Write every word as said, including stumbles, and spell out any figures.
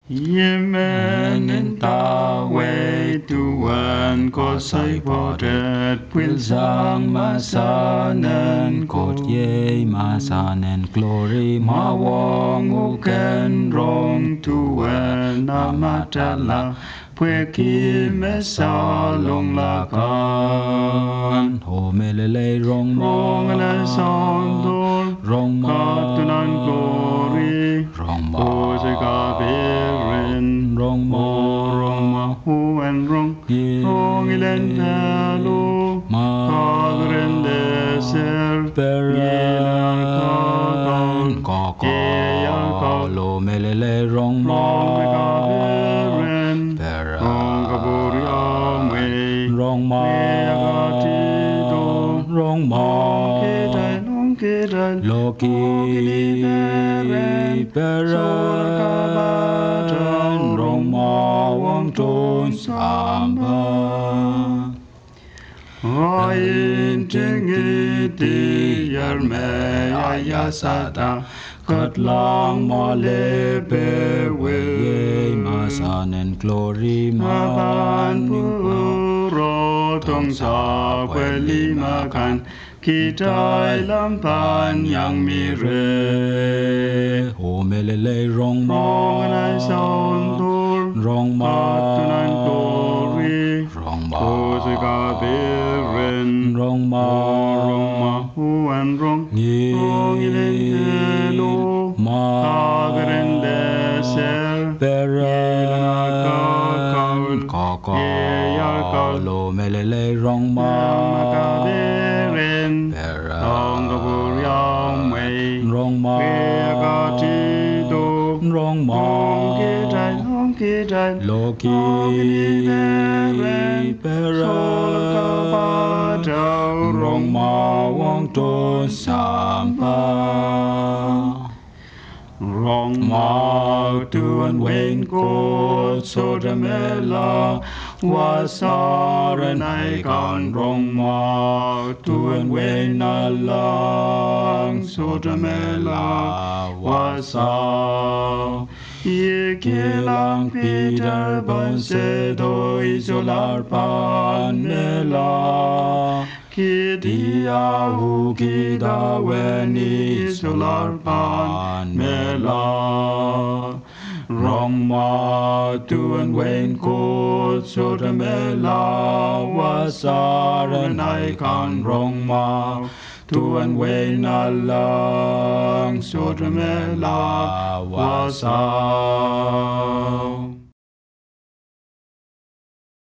Yemen ta way tu wan có say bỏ đẹp will sang ma sa nen cột ye ma sa nen glory ma wong u ken rong tu wan amatala pue ki me sa long la kan ho me le le rong rong na son dor rong ma tu nan glory rong ma o se ka berin rong ma rong ma hu en rong rong ilen talo ma kadren de ser peran kan ka ka ka lo me le le rong ma ka berin rong ka buri ame rong ma ka ti do rong ma ke dai long ke dai lo ki peran rong ma wang ton samba Ayin tingi ti yar me ayasata kat lang ma le pe we ma san and glory ma ban puro tong sa kwe lima kan kitai lam pan yang mi re ho me le le rong ma nai son dur rong ma tunan glory rong ma ho se ka berin rong ma rong ma hu an rong rong ilen lo ma kadren de ser peran ka ka ya ka lo me le le rong ma ka berin rong ka bur yang mei rong ma ka ti do rong ma ke dai long ke dai lo ki peran rong ma wang ton sampa rong ma tuan wen ko so da mela wasaran ai kan rong ma tuan wen alang so da mela wasa ye kelang Peter ban se do isolar pan mela Kidia hu kida weni solar pan mela rong ma tuan wen ko so da mela wasaran ai kan rong ma tuan wen alang so da mela wasa